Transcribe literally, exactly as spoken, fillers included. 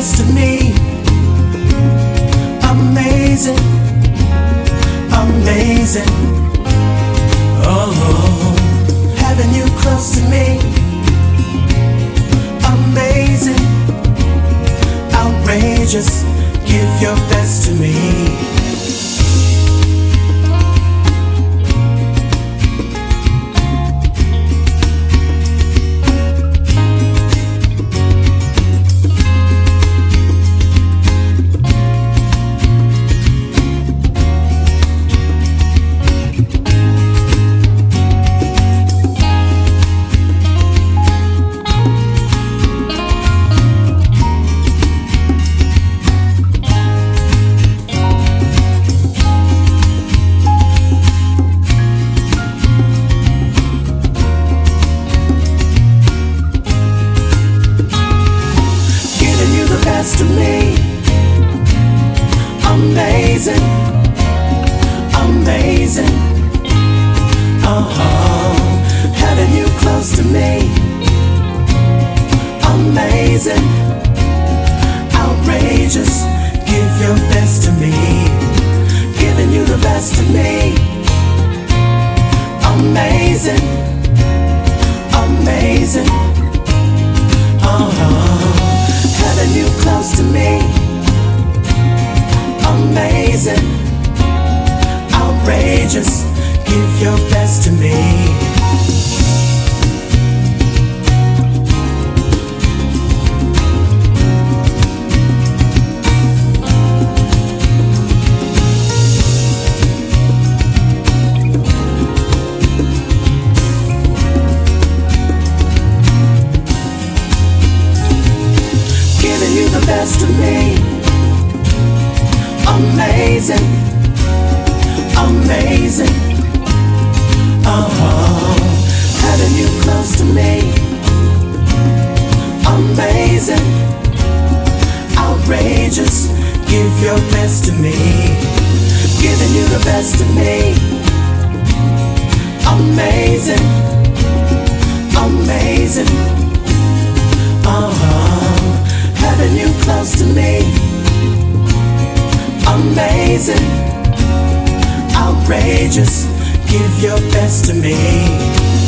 best of me. Amazing, amazing. Oh, having you close to me. Amazing, outrageous. Give your best to me. To me, amazing, amazing. Uh-huh. Having you close to me, amazing, outrageous. Give your best to me, giving you the best of me. Amazing, amazing. Uh-huh. Having you close to me, amazing, outrageous. Give your best to me. You the best of me. Amazing, amazing. Uh-huh. Having you close to me. Amazing, outrageous. Give your best to me. Giving you the best of me. Amazing, amazing. Uh-huh. Having you close to me. Amazing, outrageous. Give your best to me.